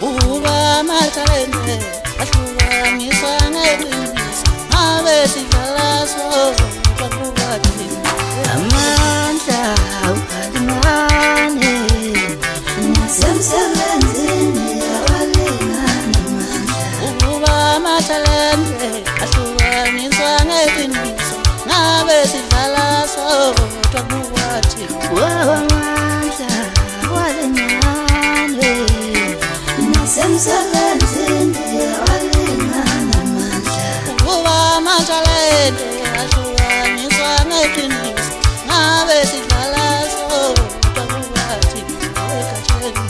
uba mathalente ahlukaniswa ngeqiniso ngabe sidlala sodwa kubathi amandla awalingane nasemsebenzini awalingane amandla uba mathalente ahlukaniswa ngeqiniso ngabe sidlala sodwa kubathi amandla awalingane nasemsebenzini awalingane amandla uba mathalente ahlukaniswa ngeqiniso ngabe sidlala sodwa kubathi egatsheni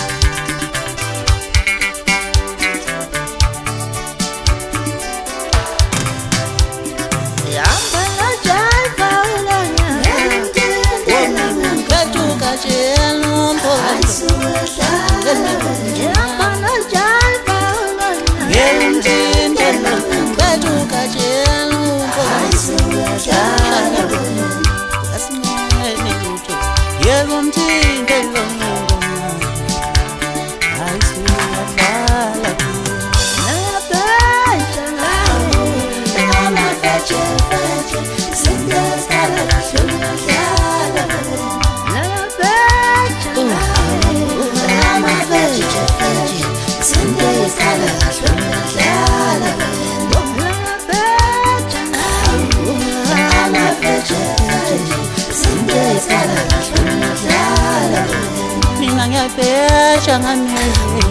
ngiyabhesha ngamehlo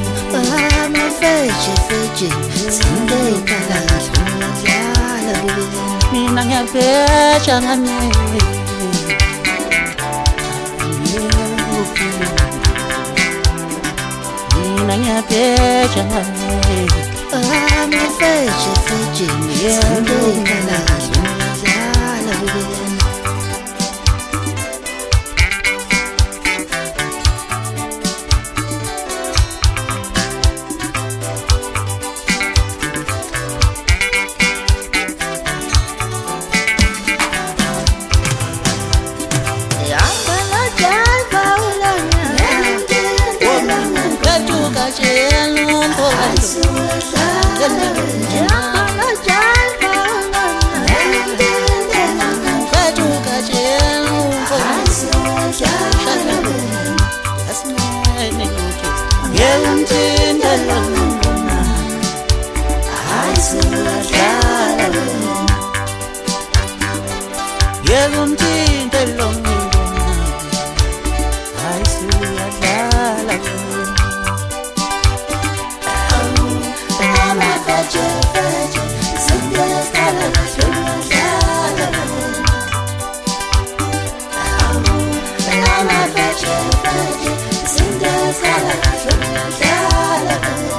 amafeje sindekala ngiyadlala mina ngiyabhesha ngamehlo mina ngiyabhesha ngamehlo amafeje sindekala ngiyadlala Cinderella,